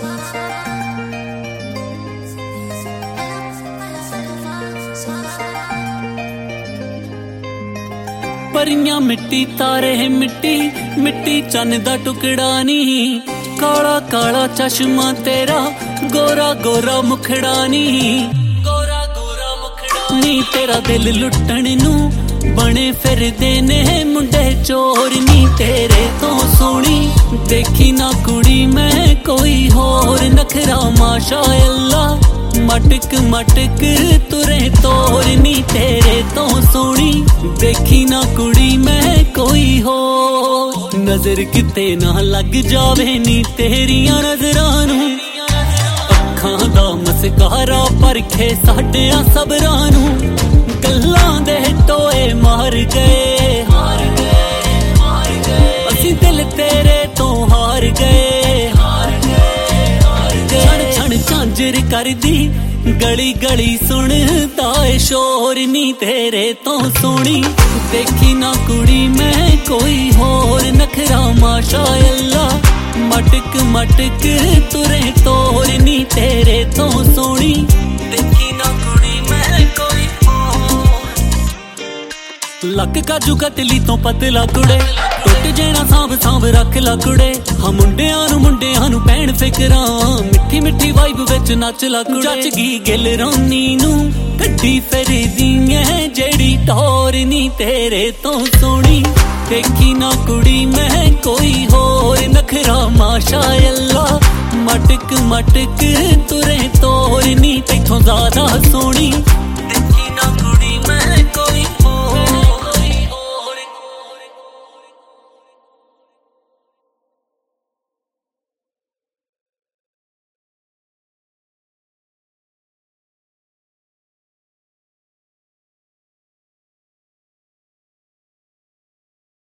परियां मिट्टी तारे मिट्टी मिट्टी चन्न दा टुकड़ा नी काला काला चश्मा तेरा गोरा गोरा मुखड़ा नी गोरा गोरा मुखड़ा नी तेरा दिल लुटण नू बने फिरदे ने मुंडे चोर नी तेरे तो सोहनी देखी ना कुड़ी मैं कोई होर नखरा माशा अल्लाह मटक मटक तुरे तोर नी तेरे तो सोहनी देखी ना कुड़ी मैं कोई हो नजर किते ना लग जावे नी तेरियां नजरां नू अखां दा मस्कारा परखे साडियां सबरां नू गल्लां दे टोए मार गए असीं दिल तेरे तो हार गए छण छण झांजर करदी गली गली सुनदा ए शोर नी तेरे तो सोहनी देखी ना कुड़ी मैं कोई होर नखरा माशा अल्लाह मटक मटक तुरे तोर नी तेरे तो सोहनी देखी ना कुड़ी मैं कोई लक काजू कतली तो पतला कुड़े टुट जेना सांभ सांभ रख ला कुड़े हाँ मुंडियां नू पैण फिकरां मिठी मिठी वाइब विच नच ला कुड़े जच गी गिल रोनी नू कड्डी फिरदी ऐ जेड़ी टोर नी तेरे तो सोहनी देखी ना कुड़ी मैं कोई होर नखरा माशा अल्लाह मटक मटक तुरे तोर नी तैथों ज़्यादा सोहनी